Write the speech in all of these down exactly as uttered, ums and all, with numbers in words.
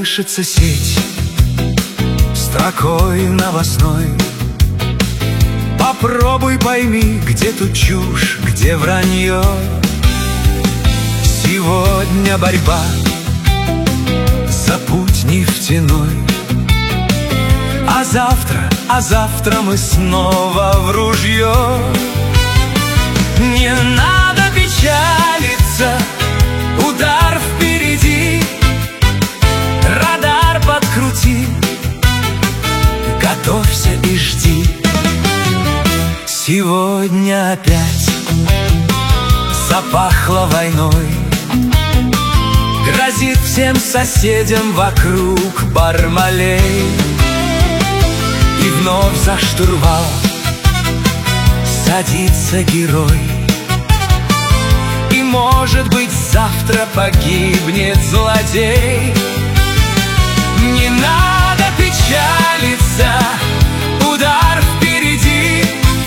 колышется сеть строкой новостной. Попробуй пойми, где тут чушь, где вранье. Сегодня борьба за путь нефтяной, а завтра, а завтра мы снова в ружье. Не надо печалиться, удар впереди, радар подкрути, готовься и жди. Сегодня опять запахло войной, грозит всем соседям вокруг Бармалей. И вновь за штурвал садится герой, и, может быть, завтра погибнет злодей. Не надо печалиться, удар впереди,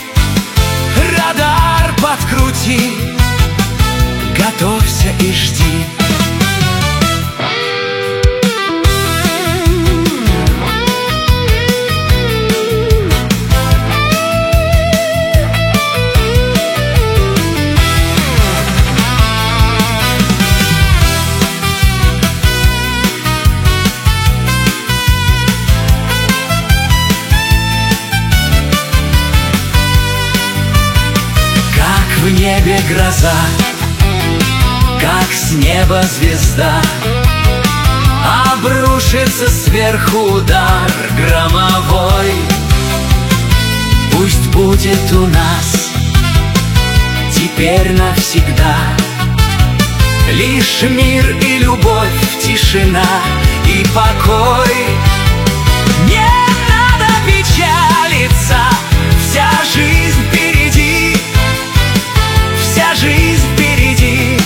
радар подкрути, готовься и жди. В небе гроза, как с неба звезда, обрушится сверху удар громовой. Пусть будет у нас теперь навсегда лишь мир и любовь, тишина и покой. Не надо печалиться, вся жизнь впереди, вся жизнь впереди,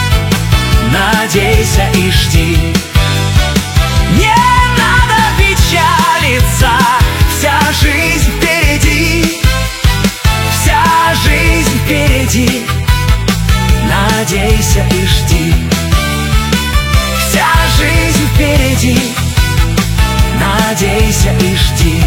надейся и жди. Не надо печалиться, вся жизнь впереди, вся жизнь впереди, надейся и жди. Вся жизнь впереди, надейся и жди.